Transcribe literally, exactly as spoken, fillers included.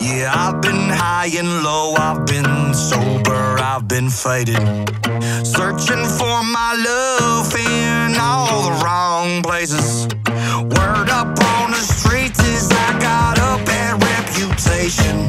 Yeah, I've been high and low, I've been sober, I've been faded, searching for my love in all the wrong places. Word up on the streets is I got a bad reputation.